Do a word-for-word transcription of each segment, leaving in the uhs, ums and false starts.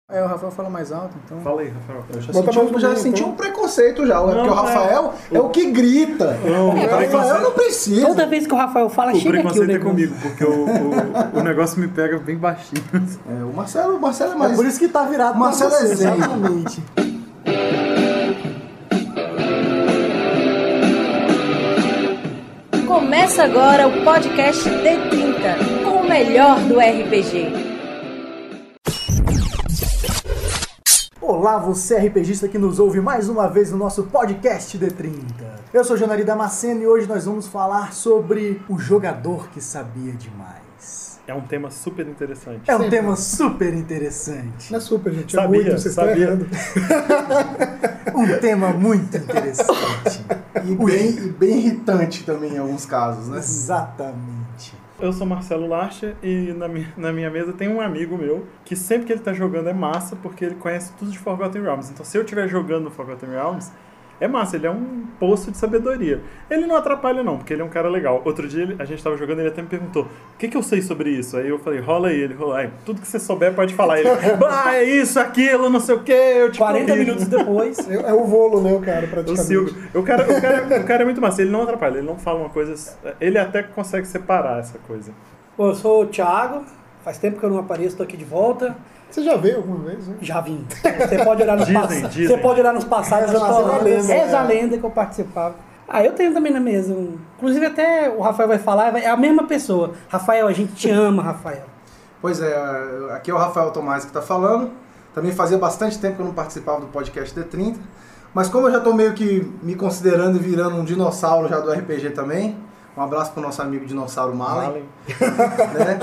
É, o Rafael fala mais alto, então... Fala aí, Rafael. Eu já senti, um, já senti um preconceito já, não, porque o Rafael é, é o que grita. Não, o Rafael não precisa. Toda vez que o Rafael fala, o chega aqui o preconceito é negócio. comigo, porque o, o, o negócio me pega bem baixinho. É, o Marcelo, o Marcelo é mais... É por isso que tá virado Marcelo pra você, é zen. exatamente. Começa agora o podcast D trinta, com o melhor do R P G. Olá, você RPGista que nos ouve mais uma vez no nosso podcast D trinta. Eu sou Janari Damasceno e hoje nós vamos falar sobre o jogador que sabia demais. É um tema super interessante. É um Sempre. tema super interessante. Não é super, gente. Sabia, é muito, vocês estão sabia. errando. Um tema muito interessante. E bem, e bem irritante também em alguns casos, né? Exatamente. Eu sou Marcelo Larcher e na minha, na minha mesa tem um amigo meu que sempre que ele tá jogando é massa porque ele conhece tudo de Forgotten Realms. Então se eu estiver jogando no Forgotten Realms, é massa, ele é um poço de sabedoria. Ele não atrapalha não, porque ele é um cara legal. Outro dia ele, a gente tava jogando e ele até me perguntou: o que que eu sei sobre isso? Aí eu falei: rola aí. Ele rolou: aí, tudo que você souber pode falar. Ele: ah, é isso, aquilo, não sei o que, eu te quarenta corrijo." minutos depois. É, é o Volo, né, o cara, O praticamente. Silvio. O cara, o, cara, o cara é muito massa, ele não atrapalha, ele não fala uma coisa. Ele até consegue separar essa coisa. Bom, eu sou o Thiago, faz tempo que eu não apareço, tô aqui de volta. Você já veio alguma vez, né? Já vim. Você pode olhar nos Dizem, passados. dizem. Você pode olhar nos passados. Reza das a palavras. lenda, Reza a é. lenda que eu participava. Ah, eu tenho também na mesa. Um... Inclusive até o Rafael vai falar, é a mesma pessoa. Rafael, a gente te ama, Rafael. Pois é, aqui é o Rafael Tomás que tá falando. Também fazia bastante tempo que eu não participava do podcast D trinta. Mas como eu já tô meio que me considerando e virando um dinossauro já do R P G também, um abraço pro nosso amigo dinossauro Malen. Né?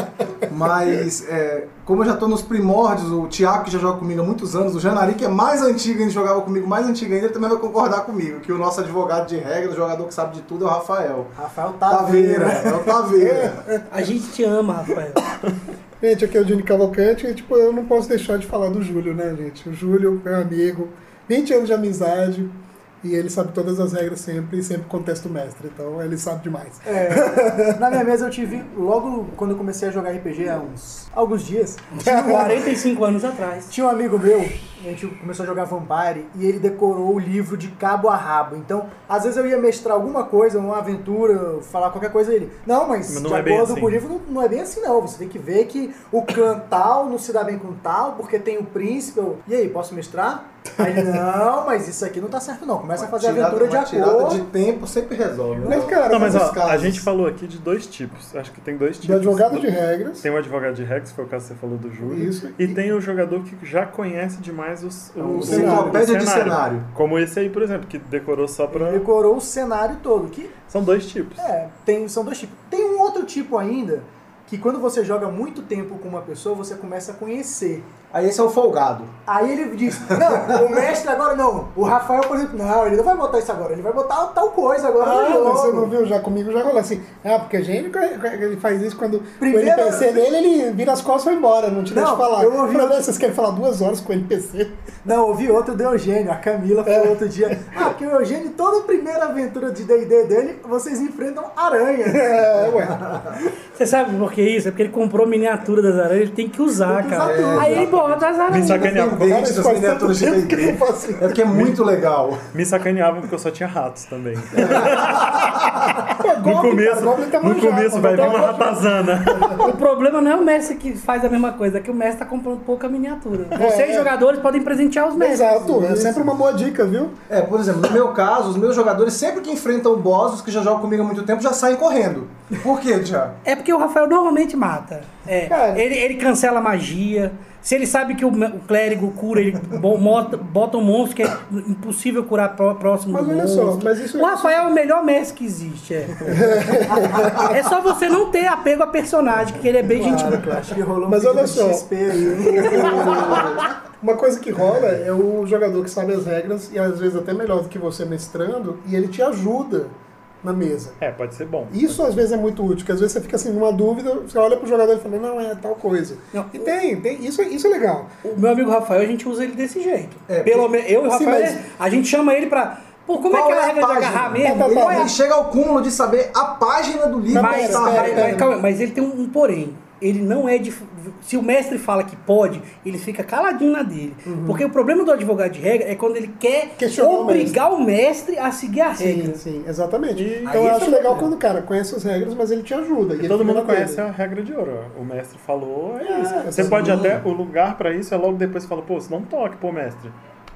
Mas é, como eu já tô nos primórdios, o Thiago que já joga comigo há muitos anos, o Janari que é mais antigo ainda, jogava comigo mais antigo ainda, ele também vai concordar comigo, que o nosso advogado de regra, o jogador que sabe de tudo é o Rafael. Rafael Taveira, Taveira. é o Taveira. A gente te ama, Rafael. Gente, aqui é o Dini Cavalcante e tipo, eu não posso deixar de falar do Júlio, né, gente? O Júlio é meu amigo, vinte anos de amizade e ele sabe todas as regras sempre e sempre contesta o mestre, então ele sabe demais. É, na minha mesa eu tive, logo quando eu comecei a jogar R P G há uns alguns dias, quarenta e cinco anos atrás. tinha um amigo meu, a gente começou a jogar Vampire e ele decorou o livro de cabo a rabo. Então, às vezes eu ia mestrar alguma coisa, uma aventura, falar qualquer coisa ele. Não, mas, Mas não de é bem acordo assim. com o livro, não, não é bem assim não. Você tem que ver que o clã tal não se dá bem com tal, porque tem o príncipe. Eu, e aí, posso mestrar? Aí ele, não, mas isso aqui não tá certo não. Começa a fazer a Tirada- aventura de uma tirada acordo. de tempo sempre resolve. né? Mas, cara, Não, mas mas ó, os casos. a gente falou aqui de dois tipos. Acho que tem dois de tipos. advogado de regras, Tem o advogado de regras, que foi o caso que você falou do Júlio. Isso. E tem o jogador que já conhece demais os, o, o cenário. de cenário. Como esse aí, por exemplo, que decorou só pra... Ele decorou o cenário todo. Que, São dois tipos. é, tem, são dois tipos. Tem um outro tipo ainda, que quando você joga muito tempo com uma pessoa, você começa a conhecer. Aí esse é o folgado. Aí ele diz, não, o mestre agora não. O Rafael, por exemplo, não, ele não vai botar isso agora, ele vai botar tal coisa agora Ah, no mas você jogo. não viu já comigo, já rolou assim. Ah, porque a gente ele faz isso quando Primeiro- o N P C dele, ele vira as costas e vai embora, não te deixa Não, falar. eu ouvi- Falei, "Não, vocês querem falar duas horas com o N P C?" Não, ouvi outro do Eugênio, a Camila falou outro dia. Ah, porque o Eugênio, toda a primeira aventura de D e D dele, vocês enfrentam aranha. É, ué. Você sabe por que isso? É porque ele comprou miniatura das aranhas, ele tem que usar, Tem que cara. usar tudo. Aí ele bota as Me aranhas. sacaneavam, Dependente Cara, das isso faz miniaturas de tanto tempo que eu D e D. não faço isso. É porque é muito legal. me sacaneavam porque eu só tinha ratos também. Pô, No Goblin, começo, cara, Goblin tá no manjado, começo mas vai vir tá uma ótimo. ratazana. O problema não é o mestre que faz a mesma coisa, é que o mestre tá comprando pouca miniatura. Vocês, É. jogadores, podem presentear os mestres. Exato, é sempre uma boa dica, viu? É, por exemplo, no meu caso, os meus jogadores, sempre que enfrentam bosses que já jogam comigo há muito tempo, já saem correndo. Por quê, Thiago? É porque o Rafael normalmente mata. É, Cara. ele, ele cancela a magia. Se ele sabe que o, o clérigo cura, ele bo- mota- bota um monstro que é impossível curar pró- próximo Mas do olha monstro. só, mas isso- O Rafael é o melhor mestre que existe. É, é só você não ter apego a personagem, que ele é bem gentil. Acho que rolou um Mas pedido olha de só. X P aí. Uma coisa que rola é o jogador que sabe as regras e às vezes até melhor do que você mestrando e ele te ajuda na mesa. É, pode ser bom. Isso às vezes é muito útil, porque às vezes você fica assim numa dúvida, você olha pro jogador e fala, não, é tal coisa. Não. E tem, tem isso, isso é legal. O meu amigo Rafael, a gente usa ele desse jeito. É, Pelo menos eu e o Sim, Rafael, mas- a gente chama ele pra. Pô, como Qual é que é é a a regra de página? agarrar mesmo? Tá, tá, tá. Qual é a Ele chega ao cúmulo de saber a página do livro Mas, que tá. mas, pera, mas, pera. calma, mas ele tem um, um porém. ele não é de... Se o mestre fala que pode, ele fica caladinho na dele. Uhum. Porque o problema do advogado de regra é quando ele quer Questionar obrigar o mestre. o mestre a seguir a regra. Sim, sim, exatamente. E então eu acho legal quando o cara conhece as regras, mas ele te ajuda. E, e todo mundo conhece dele. A regra de ouro. O mestre falou, é, é isso. Você sim. pode até... O lugar pra isso é logo depois que fala, pô, você não toque, pô, mestre.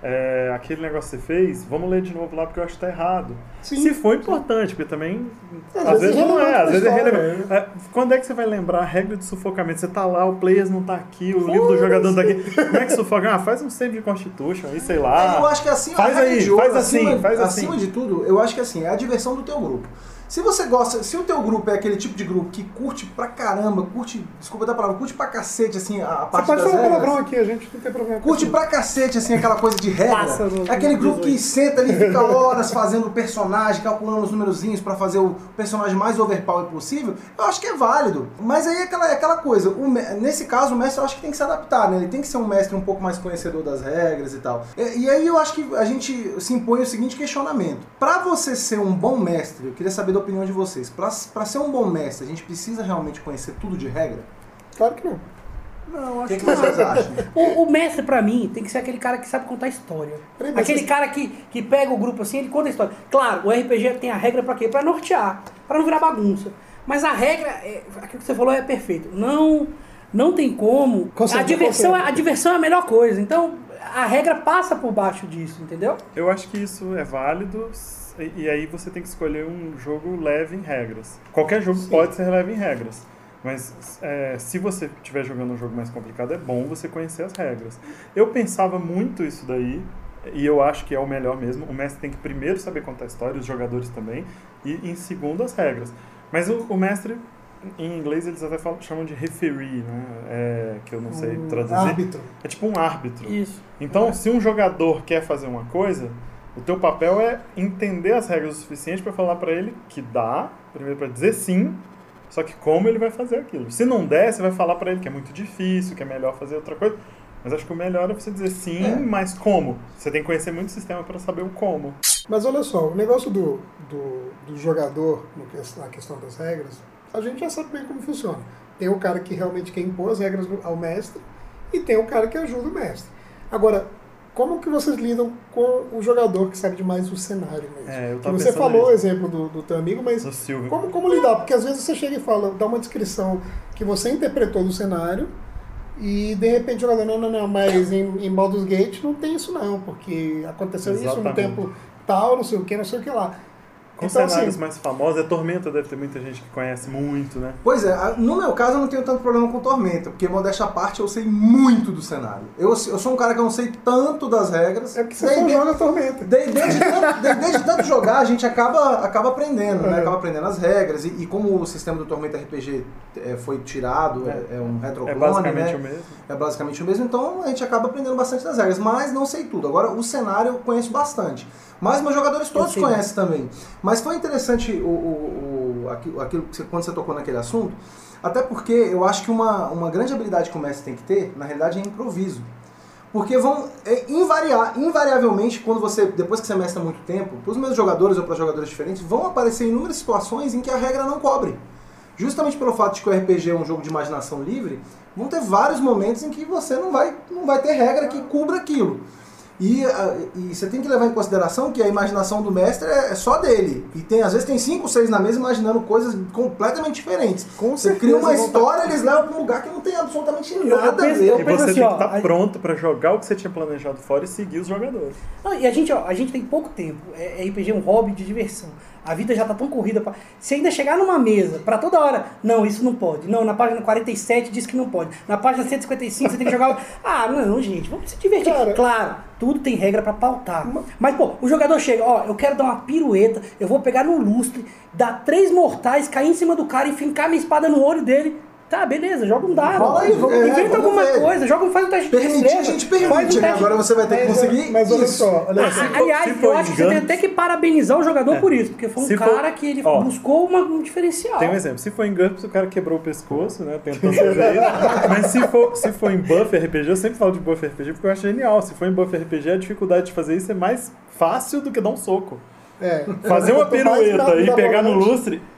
É, aquele negócio que você fez, vamos ler de novo lá porque eu acho que tá errado. Sim, se for importante, porque também às, às vezes, vezes não é, às vezes é relevante. É, quando é que você vai lembrar a regra de sufocamento? Você tá lá, o players não tá aqui, o Pô, livro do jogador não tá aqui. Como é que sufoca? Ah, faz um save de Constitution aí, sei lá. Eu acho que assim, faz a regra aí, de ouro, faz assim, acima, faz assim. Acima de tudo, eu acho que assim, é a diversão do teu grupo. Se você gosta, se o teu grupo é aquele tipo de grupo que curte pra caramba, curte, desculpa da palavra, curte pra cacete, assim, a, a parte das regras. Você pode falar palavrão aqui, a gente não tem problema. Curte pra cacete, assim, aquela coisa de regra. É aquele grupo que senta ali e fica horas fazendo o personagem, calculando os numerozinhos pra fazer o personagem mais overpower possível. Eu acho que é válido. Mas aí é aquela, é aquela coisa, o, nesse caso o mestre eu acho que tem que se adaptar, né? Ele tem que ser um mestre um pouco mais conhecedor das regras e tal. E, e aí eu acho que a gente se impõe o seguinte questionamento. Pra você ser um bom mestre, eu queria saber da opinião de vocês. Para ser um bom mestre, a gente precisa realmente conhecer tudo de regra? Claro que não. Não, acho que, que vocês acham? O, o mestre, pra mim, tem que ser aquele cara que sabe contar história. Peraí, aquele vocês... cara que, que pega o grupo assim, ele conta a história. Claro, o R P G tem a regra pra quê? Pra nortear, pra não virar bagunça. Mas a regra, é, aquilo que você falou é perfeito. Não, não tem como. A diversão, a diversão é a melhor coisa. Então, a regra passa por baixo disso, entendeu? Eu acho que isso é válido. E aí você tem que escolher um jogo leve em regras. Qualquer jogo Sim. pode ser leve em regras. Mas é, se você estiver jogando um jogo mais complicado, é bom você conhecer as regras. Eu pensava muito isso daí, e eu acho que é o melhor mesmo. O mestre tem que primeiro saber contar a história, os jogadores também, e em segundo as regras. Mas o, o mestre, em inglês eles até falam, chamam de referee, né? É, que eu não sei um traduzir. Árbitro. É tipo um árbitro. Isso. Então, é. se um jogador quer fazer uma coisa... O teu papel é entender as regras o suficiente para falar para ele que dá, primeiro para dizer sim, só que como ele vai fazer aquilo. Se não der, você vai falar para ele que é muito difícil, que é melhor fazer outra coisa. Mas acho que o melhor é você dizer sim, é. mas como? Você tem que conhecer muito o sistema para saber o como. Mas olha só, o negócio do, do, do jogador na questão das regras, a gente já sabe bem como funciona. Tem o cara que realmente quer impor as regras ao mestre e tem o cara que ajuda o mestre. Agora, como que vocês lidam com o jogador que sabe demais do cenário mesmo? É, eu que você falou o exemplo do, do teu amigo, mas do como, como lidar? Porque às vezes você chega e fala, dá uma descrição que você interpretou do cenário e de repente o jogador, não, não, não, mas em, em Baldur's Gate não tem isso não, porque aconteceu Exatamente. isso no tempo tal, não sei o que, não sei o que lá. Com então, cenários assim, mais famosos, a Tormenta deve ter muita gente que conhece muito, né? Pois é, no meu caso eu não tenho tanto problema com Tormenta, porque modéstia à parte eu sei muito do cenário. Eu, eu sou um cara que não sei tanto das regras. É porque você só joga Tormenta. Desde de, de, de, de tanto jogar, a gente acaba, acaba aprendendo, é. né? Acaba aprendendo as regras. E, e como o sistema do Tormenta R P G é, foi tirado, é, é um retroclone, é basicamente né? o mesmo. É basicamente o mesmo, então a gente acaba aprendendo bastante das regras, mas não sei tudo. Agora, o cenário eu conheço bastante. Mas meus jogadores todos conhecem também. Mas foi interessante o, o, o, aquilo, aquilo que você, quando você tocou naquele assunto, até porque eu acho que uma, uma grande habilidade que o mestre tem que ter, na realidade, é improviso. Porque vão é, invariar, invariavelmente, quando você, depois que você mestra há muito tempo, para os meus jogadores ou para jogadores diferentes, vão aparecer inúmeras situações em que a regra não cobre. Justamente pelo fato de que o R P G é um jogo de imaginação livre, vão ter vários momentos em que você não vai, não vai ter regra que cubra aquilo. E, e você tem que levar em consideração que a imaginação do mestre é só dele. E tem, às vezes tem cinco, seis na mesa imaginando coisas completamente diferentes. Com você cria uma história, eles levam para um lugar que não tem absolutamente nada a ver. E você assim, tem que estar pronto para jogar o que você tinha planejado fora e seguir os jogadores. Não, e a gente, ó, a gente tem pouco tempo. É, R P G é um hobby de diversão. A vida já tá tão corrida. Pra... Se ainda chegar numa mesa, pra toda hora, não, isso não pode. Não, na página quarenta e sete diz que não pode. Na página cento e cinquenta e cinco você tem que jogar... Ah, não, gente, vamos se divertir. Cara, claro, tudo tem regra pra pautar. Mas, pô, o jogador chega, ó, eu quero dar uma pirueta, eu vou pegar no lustre, dar três mortais, cair em cima do cara e fincar minha espada no olho dele. Tá, beleza, joga um dado. Rola aí, é, inventa alguma ver. coisa, joga, faz um teste de Permitir, a gente permite, um né? Agora você vai ter que conseguir. Mas olha só, olha só. Aliás, eu acho que você tem até que parabenizar o jogador é. por isso, porque foi um se cara for... que ele ó, buscou uma, um diferencial. Tem um exemplo, se for em GURPS, o cara quebrou o pescoço, né? Tentando fazer isso. Mas se for, se for em Buff R P G, eu sempre falo de Buff R P G porque eu acho genial. Se for em Buff R P G, a dificuldade de fazer isso é mais fácil do que dar um soco. É. Fazer uma pirueta e pegar no lustre.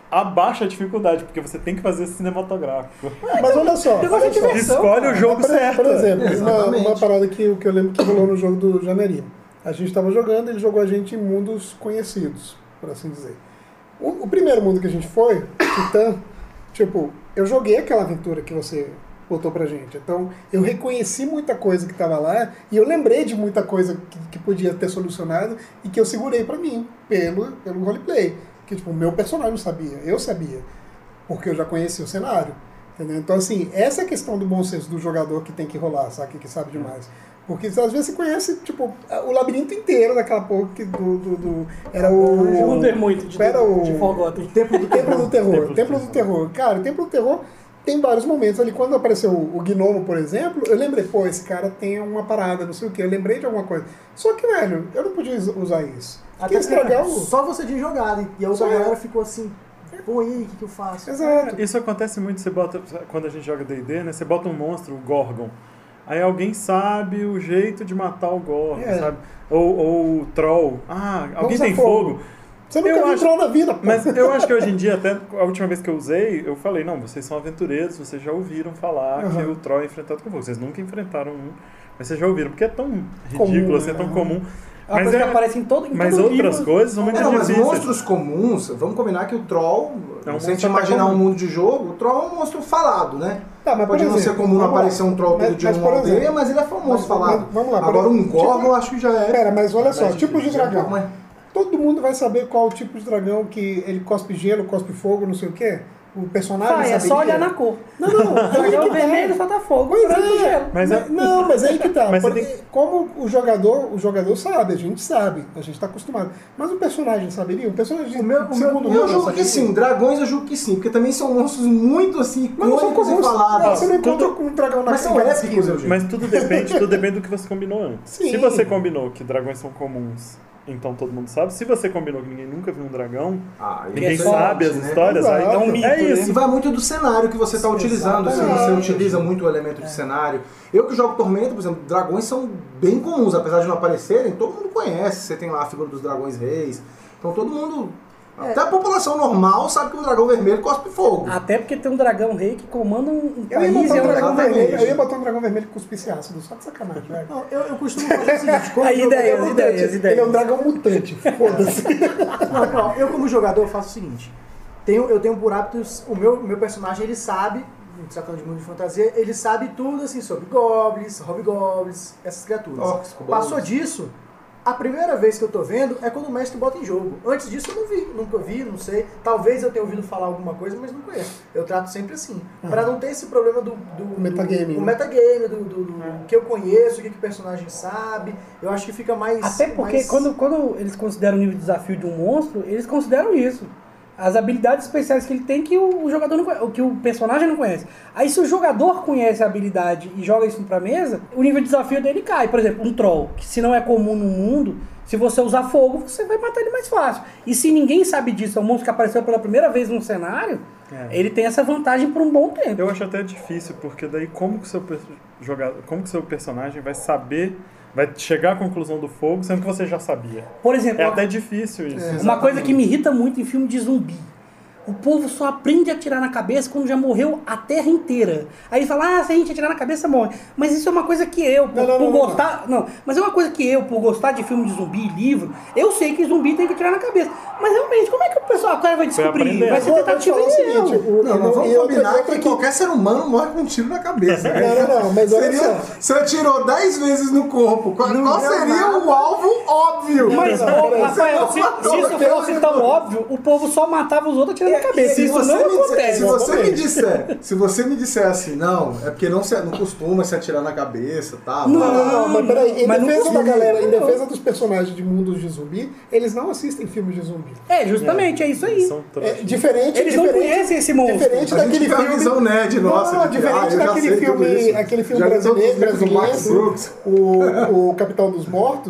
abaixa a dificuldade, porque você tem que fazer cinematográfico. Mas olha só, Eu gosto olha de só. diversão. Escolhe o jogo Por, certo. por exemplo, uma, Exatamente. uma parada que, que eu lembro que rolou no jogo do Janeirinho. A gente estava jogando, ele jogou a gente em mundos conhecidos, por assim dizer. O, o primeiro mundo que a gente foi, Titã, tipo, eu joguei aquela aventura que você botou pra gente. Então, eu reconheci muita coisa que estava lá e eu lembrei de muita coisa que, que podia ter solucionado e que eu segurei pra mim, pelo, pelo roleplay. Que, tipo, o meu personagem não sabia, eu sabia, porque eu já conhecia o cenário. Entendeu? Então, assim, essa é a questão do bom senso do jogador que tem que rolar, sabe? Que sabe demais. Porque às vezes você conhece, tipo, o labirinto inteiro daquela porra que do, do, do... Era o... Não tem muito de, Era o... de Forgotten. Templo do Terror. Templo do Terror. Templo do Templo do Terror. Cara, o Templo do Terror tem vários momentos ali. Quando apareceu o, o Gnomo, por exemplo, eu lembrei, pô, esse cara tem uma parada, não sei o quê. Eu lembrei de alguma coisa. Só que, velho, eu não podia usar isso. Porque Até estragar o... só você tinha jogado. E a outra Só galera eu. ficou assim, pô, e aí, o que, que eu faço? Exato. Isso acontece muito, você bota, quando a gente joga D e D, né? Você bota um monstro, o Gorgon. Aí alguém sabe o jeito de matar o Gorgon, É. sabe? Ou, ou o Troll. Ah, alguém usar tem fogo. fogo? Você nunca Eu viu acho- troll na vida, pô. Mas eu acho que hoje em dia, até a última vez que eu usei, eu falei, não, vocês são aventureiros, vocês já ouviram falar Uhum. que o Troll é enfrentado com fogo. Vocês nunca enfrentaram um, mas vocês já ouviram, porque é tão Comum, ridículo, assim, é né? tão comum. É uma Mas, coisa é, que aparece em todo em mas todo outras livro. coisas são muito É, não, mas difíceis. monstros comuns, vamos combinar que o Troll, É um se a gente monstro imaginar comum. um mundo de jogo, o Troll é um monstro falado, né? Tá, mas, Pode por não exemplo, ser comum vamos lá. aparecer um Troll todo Mas- dia mas, numa por aldeia, exemplo, mas ele é famoso mas- falado. mas- vamos lá, por Agora um exemplo, Gorgon tipo- eu acho que já é... Pera, mas olha só, mais tipo de difícil, é um dragão. pouco mais- Todo mundo vai saber qual o tipo de dragão que ele cospe gelo, cospe fogo, não sei o quê. O personagem Vai, é saberia? só olhar na cor. Não, não. O dragão vermelho só tá fogo, Pois branco é. gelo. Mas é- Não, mas aí que tá. Mas você Porque tem- como o jogador, o jogador sabe, a gente sabe, a gente tá acostumado. Mas o personagem saberia? O personagem O meu- o segundo meu- Eu mundo julgo que saberia? sim, dragões eu julgo que sim, porque também são monstros muito assim, Mas não são icônicos e comuns. falados. Não, você não Tudo- encontra com um dragão na Mas são na épicos, esquina. eu digo. Mas tudo depende, tudo depende do que você combinou antes. Sim. Se você combinou que dragões são comuns, então todo mundo sabe. Se você combinou que ninguém nunca viu um dragão, Ah, e ninguém é sabe as né? histórias, aí Exato. é um É mito. É E isso. vai muito do cenário que você está utilizando, se você Exatamente. utiliza muito o elemento de cenário. Eu que jogo Tormenta, por exemplo, dragões são bem comuns, apesar de não aparecerem, todo mundo conhece. Você tem lá a figura dos dragões reis. Então todo mundo, até a população normal sabe que um dragão vermelho cospe fogo. Até porque tem um dragão rei que comanda um, um Eu ia país botar e é um um dragão dragão Exatamente. vermelho, vermelho. eu ia botar um dragão vermelho que cuspisse ácido, só de sacanagem, velho. Não, eu, eu costumo fazer o seguinte, como Aí, jogador- ideias, ideias, ideias. Ele é um dragão mutante, foda-se. Não, não, eu como jogador faço o seguinte, tenho, eu tenho por hábito, o meu, meu personagem ele sabe, se tratando de mundo de fantasia, ele sabe tudo assim sobre goblins, hobgoblins, essas criaturas. Orcs, Passou kobolds. disso, a primeira vez que eu tô vendo é quando o mestre bota em jogo. Antes disso eu não vi, nunca vi, não sei. Talvez eu tenha ouvido falar alguma coisa, mas não conheço. Eu trato sempre assim, pra não ter esse problema do... do Metagame, do, né? metagame, do, do, do que eu conheço, o que, que o personagem sabe. Eu acho que fica mais... Até porque mais- quando, quando eles consideram o nível de desafio de um monstro, eles consideram isso. As habilidades especiais que ele tem que o, o jogador não conhece, que o personagem não conhece. Aí se o jogador conhece a habilidade e joga isso pra mesa, o nível de desafio dele cai. Por exemplo, um troll, que se não é comum no mundo, se você usar fogo, você vai matar ele mais fácil. E se ninguém sabe disso, é um monstro que apareceu pela primeira vez num cenário, É. ele tem essa vantagem por um bom tempo. Eu acho até difícil, porque daí como que o seu per- jogador, como que o seu personagem vai saber, vai chegar à conclusão do fogo, sendo que você já sabia. Por exemplo, É até difícil isso. uma coisa que me irrita muito em filme de zumbi. O povo só aprende a atirar na cabeça quando já morreu a terra inteira. Aí fala, ah, se a gente atirar na cabeça, morre. Mas isso é uma coisa que eu, por, Não, não, por não, não. gostar... Não. mas é uma coisa que eu, por gostar de filme de zumbi e livro, eu sei que zumbi tem que atirar na cabeça. Mas realmente, como é que o pessoal, o cara vai descobrir? aprender. Vai ser Eu vou te tentativa falar o e seguinte, erro. o- Não, e mas vamos e outra- combinar outra que qualquer ser humano morre com um tiro na cabeça. né? Não, não, não, mas olha Seria, só. você atirou dez vezes no corpo. Qual, Não qual deu seria nada. o alvo óbvio? Mas, Não, ô, não, não, Rafael, você se, não se isso matou fosse aquele tão jogo. óbvio, o povo só matava os outros atirando na cabeça. Se Isso você, não me disser, acontece. se você me exatamente. disser, se você me disser assim, não, é porque não, se, não costuma se atirar na cabeça, tá? Não, Não, não, não, mas peraí, em Mas não defesa da consigo, galera, em não. defesa dos personagens de mundos de zumbi, eles não assistem filmes de zumbi. É, justamente, é, isso aí. São É trouxas. diferente, Eles não diferente, conhecem esse monstro. diferente A gente daquele tem filme. uma visão nerd nossa. Não, de que, ah, diferente eu já daquele sei tudo filme, isso. aquele filme Já li todos os brasileiro, livros do Max brasileiro Brooks. o, o Capitão dos Mortos,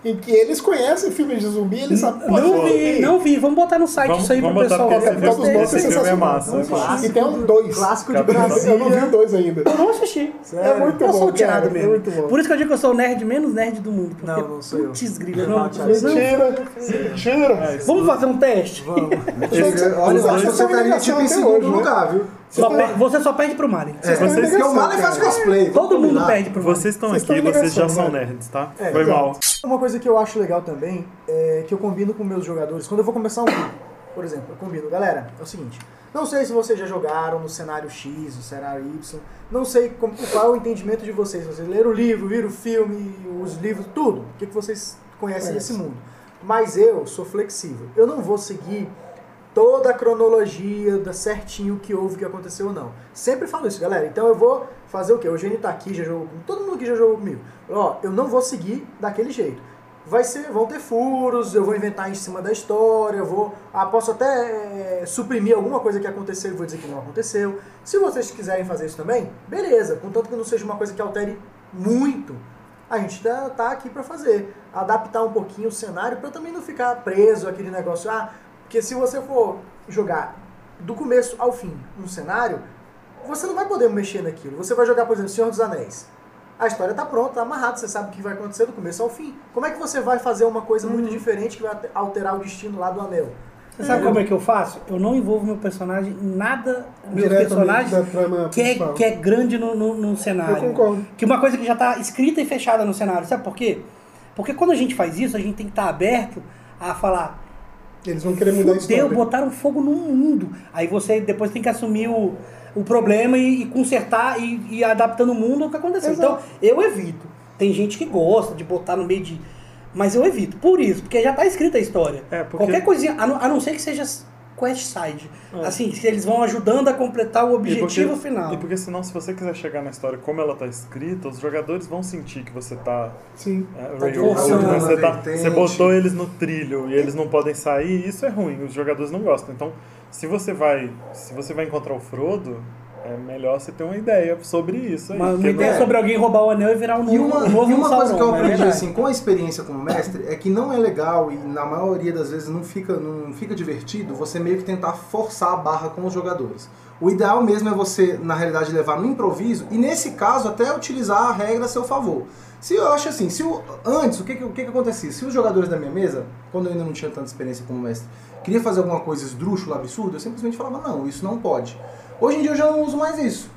em que eles conhecem filmes de zumbi, eles sabem. Não vi, não vi. Vamos botar no site Vamos- isso aí pro vamos botar pessoal. porque A capital dos monstros é Esse filme é sensacional. massa, é massa. E tem um dois. Clássico de Capital- Brasília. Eu não vi o dois ainda. Eu não assisti. Sério? É muito Eu bom, sou o cara, tirado é mesmo. muito bom. Por isso que eu digo que eu sou o nerd menos nerd do mundo. Porque, Não, não sou eu. putz, grila, Não, não. Thiago, não. Mentira, mentira. É, isso- Vamos fazer um teste? Vamos. Esse- Olha, eu acho que dois- você estaria tipo em até segundo hoje, né? lugar, viu? Só per- Você só perde pro Mario. É, estão em porque negação, o Malen faz cara. cosplay. vamos Todo mundo combinar. perde pro Mario. Vocês estão Vocês aqui, estão em vocês já negação, são né? nerds, tá? É, Foi exato. mal. Uma coisa que eu acho legal também é que eu combino com meus jogadores. Quando eu vou começar um grupo, por exemplo, eu combino. Galera, é o seguinte. Não sei se vocês já jogaram no cenário X, no cenário Y. Não sei como, qual é o entendimento de vocês. Vocês leram o livro, viram o filme, os livros, tudo. O que, que vocês conhecem Conhece. desse mundo. Mas eu sou flexível. Eu não vou seguir toda a cronologia da certinho o que houve, o que aconteceu ou não. Sempre falo isso, galera. Então eu vou fazer o quê? O Eugênio tá aqui, já jogou comigo. Todo mundo aqui já jogou comigo. Ó, eu não vou seguir daquele jeito. Vai ser, vão ter furos, eu vou inventar em cima da história, eu vou, ah, posso até é, suprimir alguma coisa que aconteceu e vou dizer que não aconteceu. Se vocês quiserem fazer isso também, beleza, contanto que não seja uma coisa que altere muito, a gente tá, tá aqui para fazer. Adaptar um pouquinho o cenário para também não ficar preso àquele negócio, ah, porque se você for jogar do começo ao fim um cenário, você não vai poder mexer naquilo. Você vai jogar, por exemplo, Senhor dos Anéis. A história está pronta, está amarrada, você sabe o que vai acontecer do começo ao fim. Como é que você vai fazer uma coisa muito diferente que vai alterar o destino lá do anel? Você sabe como é que eu faço? Eu não envolvo meu personagem em nada, meus Diretamente personagens, da trama que é, principal. que é grande no, no, no cenário. Eu concordo. Que uma coisa que já está escrita e fechada no cenário. Sabe por quê? Porque quando a gente faz isso, a gente tem que estar aberto a falar, Eles vão querer mudar a fudeu, história. botaram fogo no mundo. Aí você depois tem que assumir o, o problema e, e consertar e, e ir adaptando o mundo ao que aconteceu. Exato. Então, eu evito. Tem gente que gosta de botar no meio de... Mas eu evito. Por isso, porque já está escrita a história. É, porque- Qualquer coisinha, a não, a não ser que seja quest side. É. Assim, se eles vão ajudando a completar o E objetivo porque- final. E porque senão, se você quiser chegar na história como ela tá escrita, os jogadores vão sentir que você tá... Sim. É, Tá railroad, forçando né? a você, tá- vertente. você botou eles no trilho e eles não podem sair, isso é ruim, os jogadores não gostam. Então, se você vai, se você vai encontrar o Frodo, é melhor você ter uma ideia sobre isso aí. Uma, uma porque ideia não- sobre alguém roubar o anel e virar um novo, E uma, um novo e uma coisa Sauron, que eu né? aprendi É assim, com a experiência como mestre é que não é legal e na maioria das vezes não fica, não fica divertido você meio que tentar forçar a barra com os jogadores. O ideal mesmo é você, na realidade, levar no improviso e nesse caso até utilizar a regra a seu favor. Se eu acho assim, se o, antes, o que, que, o que que acontecia? Se os jogadores da minha mesa, quando eu ainda não tinha tanta experiência como mestre, queria fazer alguma coisa esdrúxula, absurda, eu simplesmente falava, não, isso não pode. Hoje em dia eu já não uso mais isso.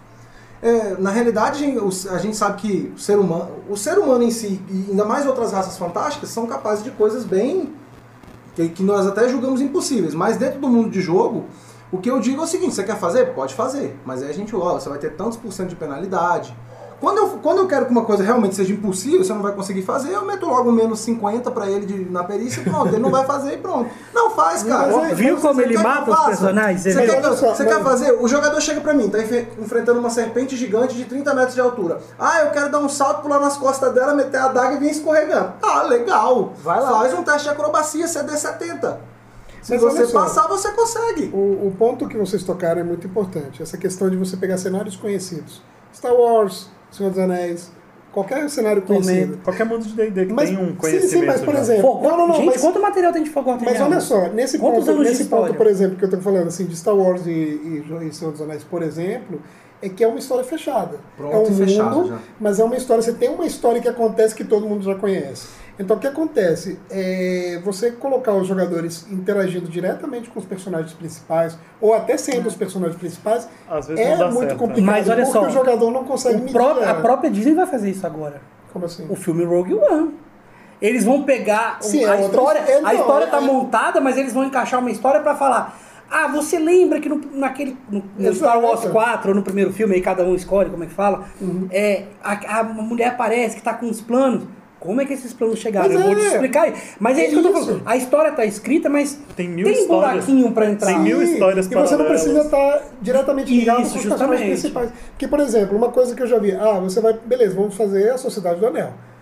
É, na realidade, a gente, a gente sabe que o ser humano, o ser humano em si, e ainda mais outras raças fantásticas, são capazes de coisas bem... que, que nós até julgamos impossíveis. Mas dentro do mundo de jogo, o que eu digo é o seguinte, você quer fazer? Pode fazer. Mas aí a gente, ó, você vai ter tantos por cento de penalidade. Quando eu, quando eu quero que uma coisa realmente seja impossível, você não vai conseguir fazer, eu meto logo um menos cinquenta pra ele de, na perícia e pronto, ele não vai fazer e pronto. Não faz, cara. Mas aí, Viu Você como ele quer que mata eu os faça? personagens? Você, Ele- quer, Olha só, você mas- quer fazer? O jogador chega pra mim, tá enfe- enfrentando uma serpente gigante de trinta metros de altura. Ah, eu quero dar um salto, pular nas costas dela, meter a adaga e vir escorregando. Ah, legal. Vai lá. Faz um teste de acrobacia, C D setenta. Se Mas você olha só. passar, você consegue. O, o ponto que vocês tocaram é muito importante. Essa questão de você pegar cenários conhecidos. Star Wars, Senhor dos Anéis, qualquer cenário conhecido. Qualquer mundo de D e D que Mas, tem um sim, conhecimento sim, mas por já. exemplo... Pô, não, não, não, gente, mas, quanto material tem de Forgotten mas olha Realms? só, nesse Quantos ponto, anos de nesse ponto, história? por exemplo, que eu tô falando assim, de Star Wars e, e, e Senhor dos Anéis, por exemplo, é que é uma história fechada. Pronto, é um e fechado mundo, já. mas é uma história, você tem uma história que acontece que todo mundo já conhece. Então o que acontece? É você colocar os jogadores interagindo diretamente com os personagens principais, ou até sendo os personagens principais, Às vezes é não dá muito certo, complicado, né? Mas olha porque só, o jogador não consegue O medir pró- a a- própria Disney vai fazer isso agora. Como assim? O filme Rogue One. Eles vão pegar o- Sim, a é outra- história, é, a não, história é- tá montada, mas eles vão encaixar uma história pra falar: "Ah, você lembra que no, naquele no, no Star Wars Exato. quatro ou no primeiro filme, aí cada um escolhe como é que fala, é a, a mulher aparece que tá com os planos. Como é que esses planos chegaram? Mas Eu vou te é. explicar aí. Mas é, É isso que eu tô isso. falando. A história tá escrita, mas Tem mil tem histórias. buraquinho pra entrar. Tem mil Sim, histórias E você não paralelas. precisa estar diretamente ligado Isso, com os personagens justamente. principais. Porque, por exemplo, uma coisa que eu já vi, ah, você vai, beleza, vamos fazer a Sociedade do Anel.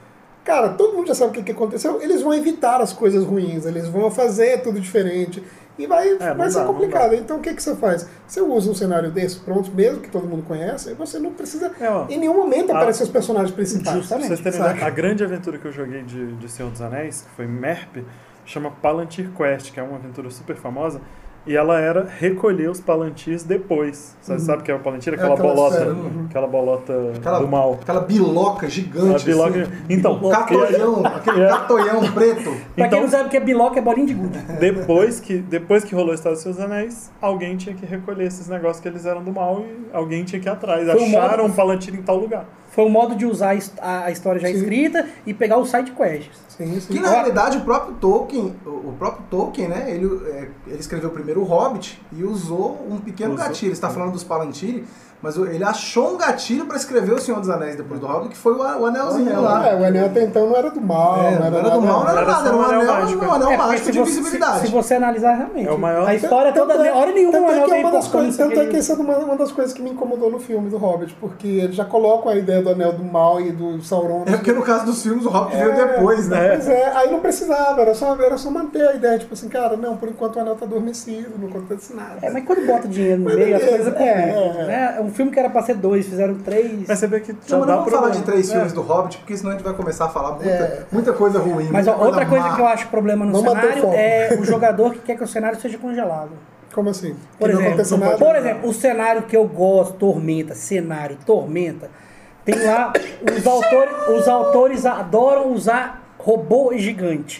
cara, todo mundo já sabe o que, que aconteceu, eles vão evitar as coisas ruins, eles vão fazer tudo diferente. E vai, É, vai não ser dá, não complicado. dá. Então o que, que você faz? Você usa um cenário desse, pronto, mesmo que todo mundo conhece, você não precisa É, ó, em nenhum momento a- aparecer os personagens principais. Pra vocês terem sabe? ideia, a grande aventura que eu joguei de, de Senhor dos Anéis, que foi Merp, chama Palantir Quest, que é uma aventura super famosa, e ela era recolher os Palantirs depois. Você sabe o que é o Palantir? Aquela, aquela bolota, esfera, uhum. aquela bolota Aquela, do mal. aquela biloca A gigante. biloca- assim. Então, Catoião, aquele É. catoião preto. Pra quem Então- não sabe o que é biloca, é bolinha de gude. depois que, depois que rolou a história dos Seus Anéis, alguém tinha que recolher esses negócios que eles eram do mal e alguém tinha que ir atrás. Foi um Acharam modo- um Palantir em tal lugar. Foi um modo de usar a his- a a história já Sim. escrita e pegar os side quests. Sim, sim. Que na realidade o próprio Tolkien, o o próprio Tolkien, né, ele, é, ele escreveu primeiro o Hobbit e usou um pequeno Usou. gatilho. Ele está falando dos Palantiri, mas o- ele achou um gatilho para escrever o Senhor dos Anéis depois do Hobbit, que foi o, a- o anelzinho lá. É, o anel até então não era do mal, É, não era, não era do mal, não era Era nada, só era um um anel anel, mágico. um anel É, porque mágico se de você- visibilidade. Se, se você analisar realmente, É o maior- a história Tanto toda, é- hora nenhuma tanto o é anel que é tem uma das coisas, importância. tanto é que aquele- isso é uma, uma das coisas que me incomodou no filme do Hobbit, porque eles já colocam a ideia do anel do mal e do Sauron. É porque no caso dos filmes o Hobbit É, veio depois, né? Pois é, aí não precisava, era só, era só manter a ideia, tipo assim, cara, não, por enquanto o anel tá adormecido, não acontece nada. É, mas quando bota dinheiro no Mas meio, as beleza, coisas é, complicam. é. Né? Um filme que era pra ser dois, fizeram três. Mas você vê que já Não, mas dá não vamos problema. falar de três É. filmes do Hobbit, porque senão a gente vai começar a falar muita, É. muita coisa ruim. Mas muita ó, outra coisa má. que eu acho problema no Vamos manter o cenário foco. é o jogador que quer que o cenário seja congelado. Como assim? Por Que não exemplo, aconteça nada? por exemplo, o cenário que eu gosto, Tormenta, cenário Tormenta, tem lá, os autores, os autores adoram usar robô gigante.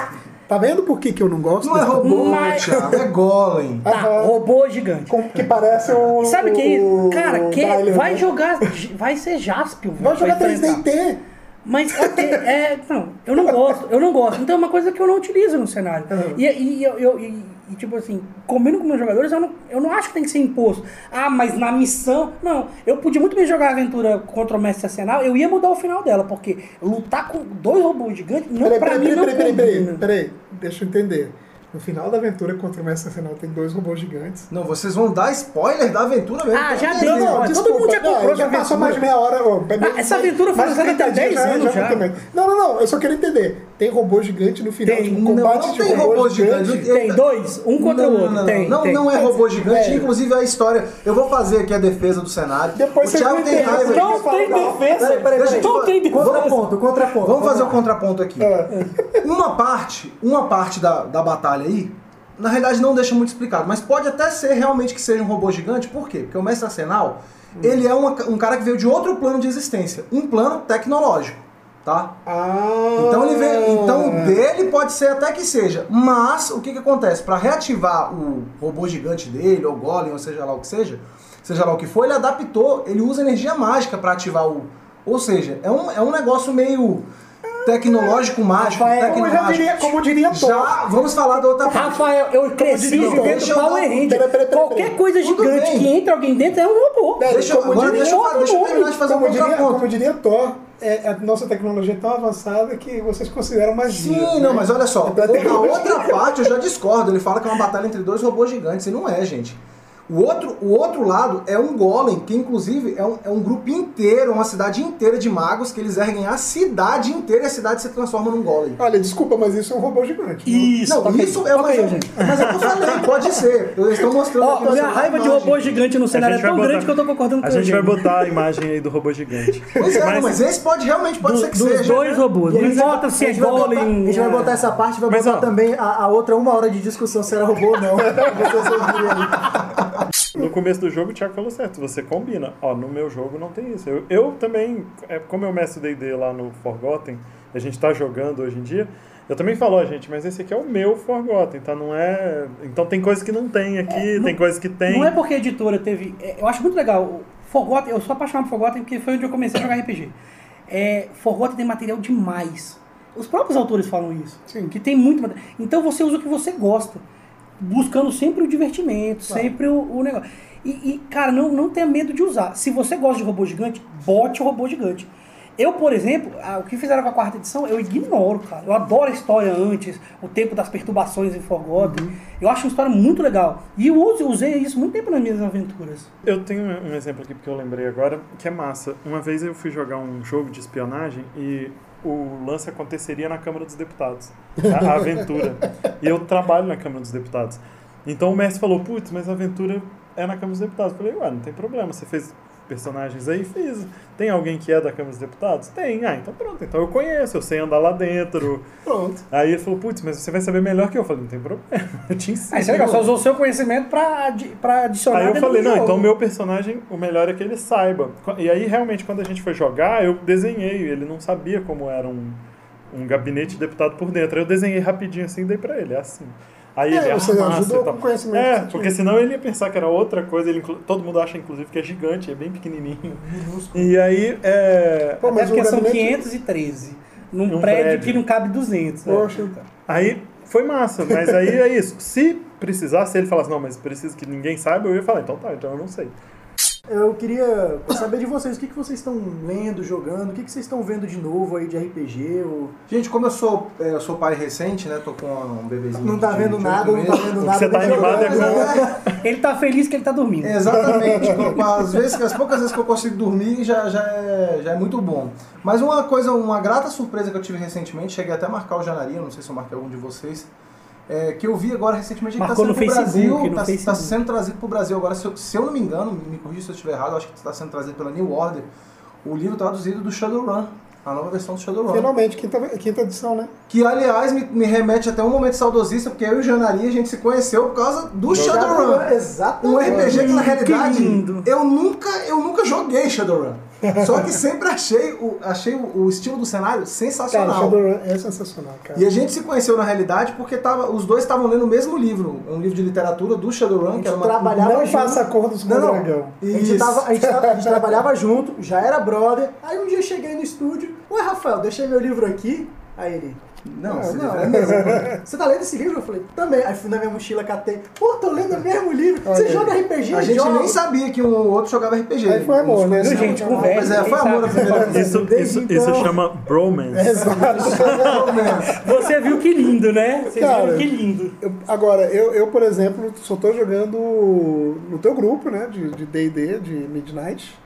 Tá vendo por que, que eu não gosto? Não é desse- robô, Mas- Thiago, é golem. Tá, Aham. robô gigante. Com- que parece o. Sabe o que é isso? Cara, o que Tyler, vai né? jogar, vai ser Jaspion. Vai jogar pra três D enfrentar. T. Mas ok, é, não, eu não gosto, eu não gosto. Então é uma coisa que eu não utilizo no cenário. Uhum. E, e, eu- eu- e- e, tipo assim, combino com meus jogadores, eu não, eu não acho que tem que ser imposto. Ah, mas na missão. Não, eu podia muito bem jogar a aventura contra o Mestre Arsenal, eu ia mudar o final dela, porque lutar com dois robôs gigantes, não, Peraí, pra peraí, mim peraí, não peraí, peraí, combina. peraí, peraí, deixa eu entender. No final da aventura contra o Mestre Arsenal tem dois robôs gigantes. Não, vocês vão dar spoiler da aventura mesmo. Ah, já Não, dei não, spoiler. Todo mundo já comprou não, essa já passou aventura. mais de meia hora. Ó, Ah, essa aventura foi mais de lançada trinta até dez dias, anos já. também. Não, não, não, eu só queria entender. Tem robô gigante no final, Tem. tipo, Não, combate não de tem robô, robô gigante. gigante. Tem dois, um contra não, o outro. Não, tem, não, tem. não é robô gigante, É. inclusive a história. Eu vou fazer aqui a defesa do cenário. Depois o você Thiago vai tem entender. raiva. Não disso. tem defesa. Peraí, peraí, Deixa eu peraí. te Não tem defesa. Contraponto, contraponto. Vamos fazer o lá. contraponto aqui. É. Uma parte, uma parte da, da batalha aí, na realidade não deixa muito explicado, mas pode até ser realmente que seja um robô gigante, por quê? Porque o Mestre Arsenal, ele é uma- um cara que veio de outro plano de existência, um plano tecnológico, tá? Ah, Então ele veio, então dele pode ser até que seja, mas o que que acontece? Para reativar o robô gigante dele, ou golem, ou seja lá o que seja, seja lá o que for, ele adaptou, ele usa energia mágica para ativar o, ou seja, é um, é um negócio meio tecnológico mágico, Rafael, como, eu já tecnomágico. diria, como diria Thor. Já, vamos falar da outra parte. Rafael, eu cresci diria, jogando deixa eu Power dar- Ranger. peraí, peraí, peraí, Qualquer peraí. coisa Tudo gigante bem. que entra alguém dentro é um robô. Pera, Deixa eu- como agora diria- deixa eu fa- outro deixa eu nome. terminar de fazer um como diria, contraponto. como diria Thor, é, a nossa tecnologia é tão avançada que vocês consideram magia. Sim, né? não, mas olha só, Então, a tecnologia- outra parte eu já discordo. Ele fala que é uma batalha entre dois robôs gigantes, e não é, gente. O outro, o outro lado é um golem, que inclusive é um, é um grupo inteiro, uma cidade inteira de magos, que eles erguem a cidade inteira e a cidade se transforma num golem. Olha, desculpa, mas isso é um robô gigante. Isso, Não, toca aí, isso é toca uma. aí, gente. Mas é o que eu falei, pode ser. Eles estão mostrando Ó, aqui na minha sua raiva de imagem. robô gigante no cenário é gente vai tão botar- grande que eu tô concordando com A o gente vai Eugênio. botar a imagem aí do robô gigante. Pois é, mas, mas esse pode realmente pode Do- ser que dos seja. dois robôs. E a Não gente importa vai- se a é gente vai botar- golem. A gente vai botar essa parte e vai Mas, botar ó, também a, a outra uma hora de discussão se era robô ou não. pra vocês ouvirem aí. No começo do jogo, o Thiago falou certo, você combina. Ó, no meu jogo não tem isso. Eu, eu também, é, como eu mestre D e D lá no Forgotten, a gente tá jogando hoje em dia, eu também falo, ó, gente, mas esse aqui é o meu Forgotten, tá? Não é... Então tem coisas que não tem aqui, É, tem não- coisas que tem. Não é porque a editora teve... é, eu acho muito legal. O Forgotten, eu sou apaixonado por Forgotten porque foi onde eu comecei a jogar R P G. É, Forgotten tem material demais. Os próprios autores falam isso. Sim. Que tem muito material. Então você usa o que você gosta. Buscando sempre o divertimento, Claro. sempre o, o negócio. E, e, cara, não, não tenha medo de usar. Se você gosta de robô gigante, bote o robô gigante. Eu, por exemplo, a- o que fizeram com a quarta edição, eu ignoro, cara. Eu adoro a história antes, o tempo das perturbações em Forgotten. Uhum. Eu acho uma história muito legal. E eu uso, usei isso muito tempo nas minhas aventuras. Eu tenho um um exemplo aqui porque eu lembrei agora, que é massa. Uma vez eu fui jogar um jogo de espionagem e o lance aconteceria na Câmara dos Deputados, a, a aventura. E eu trabalho na Câmara dos Deputados. Então o mestre falou, putz, mas a aventura é na Câmara dos Deputados. Eu falei, ué, não tem problema, você fez personagens aí? Fiz. Tem alguém que é da Câmara dos Deputados? Tem. Ah, então pronto, então eu conheço, eu sei andar lá dentro. Pronto. Aí ele falou, putz, mas você vai saber melhor que eu. Eu falei, não tem problema, eu te ensino. Aí você só usou o seu conhecimento pra, adi- pra adicionar. Aí eu dentro falei, do não, jogo. então o meu personagem, o melhor é que ele saiba. E aí, realmente, quando a gente foi jogar, eu desenhei. Ele não sabia como era um, um gabinete de deputado por dentro. Aí eu desenhei rapidinho assim e dei pra ele, é assim. Aí É, ele, ah, você massa, ajudou e tal. com o conhecimento É, que você porque tinha. senão ele ia pensar que era outra coisa. Ele, inclu- todo mundo acha, inclusive, que é gigante, é bem pequenininho. Minúsculo. E aí, é... Pô, Até mas o porque são gabinete- quinhentos e treze. Num Num prédio, prédio. que não cabe duzentos. né? Poxa. Aí foi massa, mas aí é isso. Se precisasse, se ele falasse, não, mas precisa que ninguém saiba, eu ia falar, então tá, então eu não sei. Eu queria saber de vocês, o que, que vocês estão lendo, jogando, o que, que vocês estão vendo de novo aí de R P G? Ou... Gente, como eu sou, é, eu sou pai recente, né? Tô com um bebezinho. Não tá de- vendo de nada, oito não tá meses. vendo O que nada. você tá nem animado é jogando. com- Ele tá feliz que ele tá dormindo. Exatamente. Com- Às vezes, as poucas vezes que eu consigo dormir já, já, é, já é muito bom. Mas uma coisa, uma grata surpresa que eu tive recentemente, cheguei até a marcar o Janaria, não sei se eu marquei algum de vocês, é, que eu vi agora recentemente que está Marcou sendo no pro Facebook, Brasil, no tá, Facebook. tá sendo trazido pro Brasil agora, se eu, se eu não me engano, me corrija se eu estiver errado, eu acho que está sendo trazido pela New Order, o livro traduzido do Shadowrun, a nova versão do Shadowrun. Finalmente, quinta, quinta edição, né? Que, aliás, me, me remete até um momento saudosista, porque eu e o Janaria, a gente se conheceu por causa do Shadowrun. Exatamente. Um R P G que, na Que realidade, lindo. eu nunca, eu nunca joguei Shadowrun. Só que sempre achei o, achei o, o estilo do cenário Cara, sensacional. Shadowrun é sensacional, cara. E a gente se conheceu, na realidade, porque tava, os dois estavam lendo o mesmo livro. Um livro de literatura do Shadowrun, que era uma... trabalhava Não junto. faça acordos com Não, o não. dragão. A gente, Isso. tava, a, gente tava- a gente trabalhava junto, já era brother. Aí um dia eu cheguei no estúdio, ué Rafael, deixei meu livro aqui. Aí ele, Não, não, esse não, livro é é mesmo. Você tá lendo esse livro? Eu falei, também. Aí fui na minha mochila, catei, pô, tô lendo o mesmo livro. Você Olha, joga R P G? A gente Joga. nem sabia que um ou outro jogava R P G. Aí foi amor, né? Nos Viu, conhecemos. gente? Conversa, Pois é, quem foi amor a sabe? primeira vez. Isso, Desde isso, isso então- chama bromance. Exato. Você viu que lindo, né? Vocês Cara, viram que lindo. Eu- agora, eu, eu, por exemplo, só tô jogando no teu grupo, né? De de D e D, de Midnight.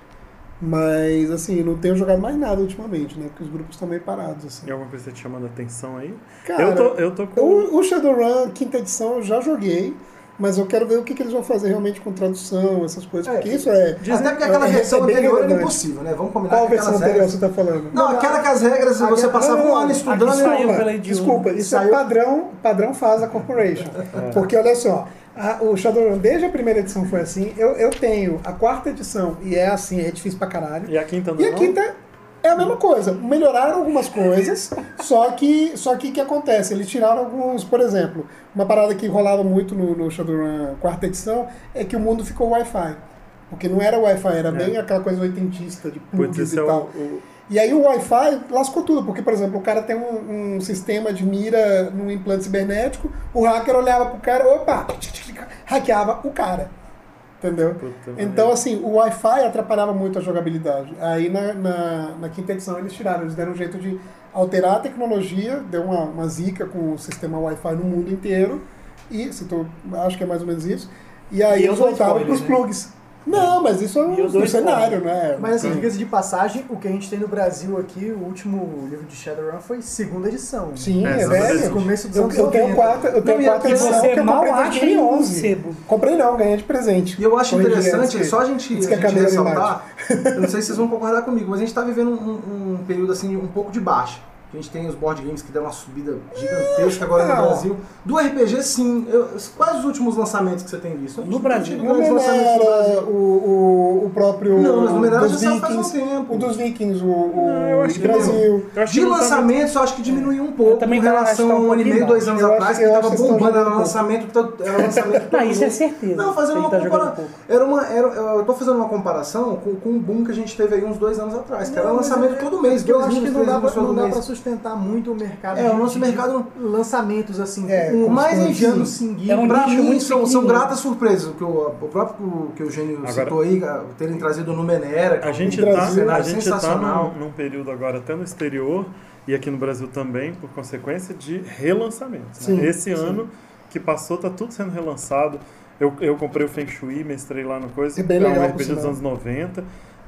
Mas, assim, não tenho jogado mais nada ultimamente, né? Porque os grupos estão meio parados, assim. Tem alguma coisa que tá te chamando a atenção aí? Cara, eu, tô, eu tô com... O, o Shadowrun, quinta edição, eu já joguei. Mas eu quero ver o que, que eles vão fazer realmente com tradução, essas coisas. É, Porque isso é... Até porque aquela é- versão é bem anterior era relevante. impossível, né? Vamos combinar Qual que versão aquelas anterior regras... você tá falando? Não, aquela que as regras você passava não, um não, ano a estudando que e saiu não... pela Edium. Desculpa, isso Saiu- é padrão, padrão Fasa Corporation. Porque olha só, a- o Shadowrun desde a primeira edição foi assim, eu, eu tenho a quarta edição e é assim, é difícil pra caralho. E a quinta não? E a quinta é a mesma coisa, melhoraram algumas coisas, só que só que o que acontece? Eles tiraram alguns, por exemplo, uma parada que rolava muito no, no Shadowrun quarta edição é que o mundo ficou Wi-Fi. Porque não era Wi-Fi, era bem aquela coisa oitentista de Putz, plugs esse e é o, tal. o- E aí o Wi-Fi lascou tudo, porque, por exemplo, o cara tem um, um sistema de mira num implante cibernético, o hacker olhava pro cara, opa, hackeava o cara. Entendeu? Puta Então, merda. assim, o Wi-Fi atrapalhava muito a jogabilidade. Aí na, na, na quinta edição eles tiraram, eles deram um jeito de alterar a tecnologia, deu uma, uma zica com o sistema Wi-Fi no mundo inteiro, e se tu, acho que é mais ou menos isso, e aí E eu eles dou voltaram spoiler, pros né? plugs. Não, mas isso é E eu um dou um cenário, spoiler. né? Mas assim, diga-se de passagem, o que a gente tem no Brasil aqui, o último livro de Shadowrun foi segunda edição. Sim, É, é, só velho. pra dizer, começo dos Eu, anos eu tenho noventa. quarta, eu tenho Não, e quarta aqui edição você que eu mal comprei em acha em dois mil e onze. sebo. Comprei não, ganhei de presente. E eu acho Corrigi antes interessante, que- só a gente, antes a que a gente câmera me ressaltar, eu não sei se vocês vão concordar comigo, mas a gente está vivendo um, um- um período assim um pouco de baixa. A gente tem os board games que deram uma subida gigantesca agora no Não. Brasil. Do R P G, sim. Eu, quais os últimos lançamentos que você tem visto? No Brasil. Tem O tido grandes lançamentos no Numenera, Brasil. o, o, o próprio Não, mas o Numenera dos já saiu faz um Vikings, tempo. o dos Vikings, o, o Não, eu acho do que Brasil. Eu acho De que não tá- lançamentos, eu acho que diminuiu um pouco Eu também com relação acho que tá um a um ano e pouquinho meio, dois anos baixo. Eu atrás, acho- que eu tava acho que estão bombando, era jogando um lançamento, todo- era lançamento todo Ah, isso é mês. certeza. Não, fazendo que uma ele tá jogando comparação. pouco. Era uma, era, eu tô fazendo uma comparação com, com um boom que a gente teve aí uns dois anos atrás, que era Não, mas lançamento é- todo mês, porque eu dois acho que livros, não três dá, pra, livros não todo dá mês. pra sustentar muito o mercado. É, de- o nosso de mercado lançamentos assim, É, um, mais constante. de anos seguidos. É um Pra nicho mim, muito são, são pequenininho. gratas surpresas. O, que o, o próprio que o Eugênio Agora- citou aí, a- terem trazido o Numenera, que é A um gente Brasil, tá, a cenário gente tá sensacional. num, num período agora, até no exterior, e aqui no Brasil também, por consequência de relançamentos. né? Sim, Esse sim. ano que passou, tá tudo sendo relançado. Eu, eu comprei o Feng Shui, mestrei lá no coisa, É bem é um legal, R P por G dos sinal. anos noventa.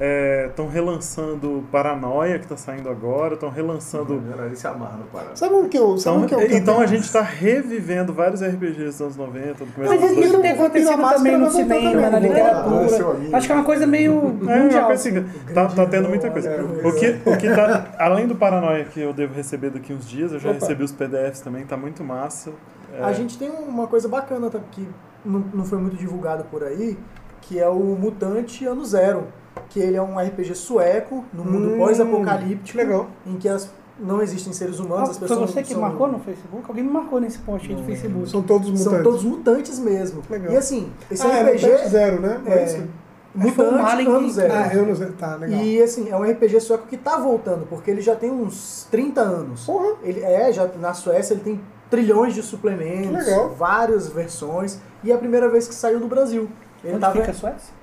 Estão relançando Paranoia, que tá saindo agora. Estão relançando... Ele se amarra no Paranoia. Sabe o que eu... Sabe Então, o que eu então a tenho- gente tá revivendo vários R P Gs dos anos noventa, do começo Mas dos isso dois tem mil. acontecido Máscara também no vai voltar cinema, também, na né? Ah, seu literatura. amigo. Acho que é uma coisa meio É, uma mundial. coisa assim, tá, tá tendo muita coisa. O que, o que tá, além do Paranoia que eu devo receber daqui uns dias, eu já Opa. recebi os P D Fs também, tá muito massa. É, A gente tem uma coisa bacana tá, que não, não foi muito divulgado por aí, que é o Mutante Ano Zero, que ele é um R P G sueco, no mundo Hum, pós-apocalíptico, legal. em que as, não existem seres humanos, Ah, as foi pessoas você que são, marcou no Facebook? Alguém me marcou nesse post aí do Não, Facebook. São todos mutantes. são todos mutantes mesmo. Legal. E assim, esse ah, R P G é Mutante Zero, né? é Mas- foi o Mutante Malen Ano que- Zero. Ah, eu não sei. Tá, legal. E assim, é um R P G sueco que tá voltando, porque ele já tem uns trinta anos. Porra. Ele é, já na Suécia ele tem trilhões de suplementos, Que legal. várias versões, e é a primeira vez que saiu do Brasil. Ele Onde tava fica a Suécia?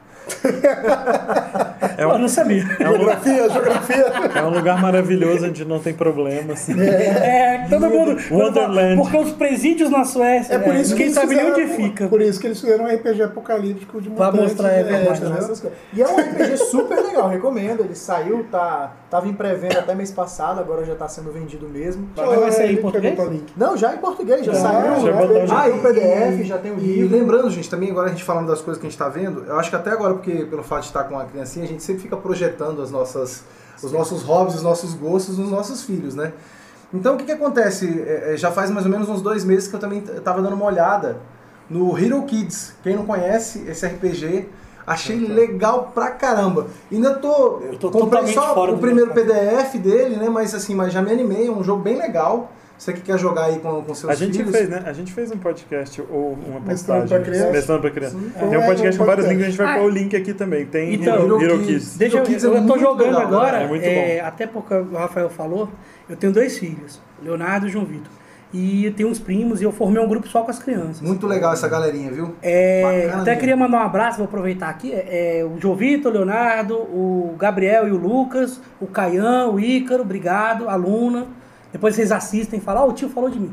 É Eu um, não sabia. é, um lugar, Geografia, geografia. é um lugar maravilhoso onde não tem problemas. É, todo mundo. Wonderland. Porque os presídios na Suécia. É por isso que quem eles sabe nem fizeram- onde fica. Por isso que eles fizeram um R P G apocalíptico de Pra mutantes. mostrar, é verdade, entendeu? essas coisas. E é um R P G super legal, recomendo. Ele saiu, tá, tava em pré-venda até mês passado, agora já tá sendo vendido mesmo. Mas vai sair em a gente português? vai botar o link. Não, já em português, já Já, saiu. já botou, já. Ah, e o P D F, já tem o E livro. lembrando, gente, também agora a gente falando das coisas que a gente tá vendo, eu acho que até agora, porque pelo fato de estar com uma criancinha, a gente sempre fica projetando as nossas, os nossos hobbies, os nossos gostos nos nossos filhos, né? Então o que que acontece? É, é, já faz mais ou menos uns dois meses que eu também t- tava dando uma olhada no Hero Kids. Quem não conhece esse R P G, achei legal pra caramba. Ainda tô, Eu tô comprei totalmente só fora o do primeiro P mercado. D F dele, né? Mas assim, mas já me animei, é um jogo bem legal. Você que quer jogar aí com, com seus A gente filhos. fez, né? A gente fez um podcast ou uma Mestrando postagem. pra criança. Mestrando pra criança. Sim. Tem um É, podcast um com vários podcast. links, a gente vai Ah, pôr o link aqui também. Tem Então, Hero, Hero Hero Kids. Kids. Deixa eu, Hero Kids é eu, eu tô muito jogando legal, agora, é muito é, até porque o Rafael falou, eu tenho dois filhos, Leonardo e João Vitor. E eu tenho uns primos e eu formei um grupo só com as crianças. Muito legal essa galerinha, viu? É, Bacana até mesmo. queria mandar um abraço, vou aproveitar aqui. É, é, o João Vitor, o Leonardo, o Gabriel e o Lucas, o Caian, o Ícaro, obrigado, a Luna. Depois vocês assistem e falam, ó, o tio falou de mim.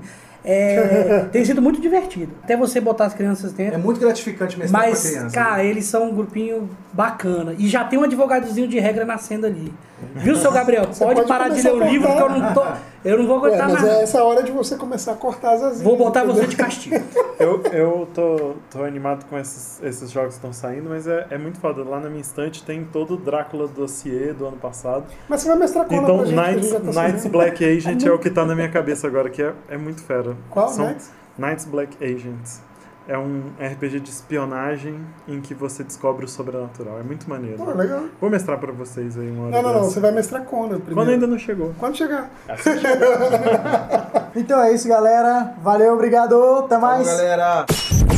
É, tem sido muito divertido. Até você botar as crianças É dentro. muito gratificante mestrar Mas, pra criança. cara, eles são um grupinho bacana. E já tem um advogadozinho de regra nascendo ali. Viu, seu Gabriel? Você Pode, pode parar de começar ler o a livro que eu cortar. não tô. Eu não vou Ué, aguentar mas nada. é essa hora de você começar a cortar as asinhas. Vou botar você entendeu? de castigo. Eu, eu tô, tô animado com esses, esses jogos que estão saindo, mas é, é muito foda. Lá na minha estante tem todo o Drácula Dossier do ano passado. Mas você vai mestrar qual Então, pra gente? que a gente Knights, já tá Knights sabendo. Black Agent é o que tá na minha cabeça agora, que é, é muito fera. Qual, São Knights? Knights Black Agents. É um R P G de espionagem em que você descobre o sobrenatural. É muito maneiro. Pô, legal. Vou mestrar pra vocês aí uma hora Não, não, não. dessa. Você vai mestrar Conan primeiro. Quando ainda não chegou. Quando chegar. Então é isso, galera. Valeu, obrigado. Até mais. Falou, galera.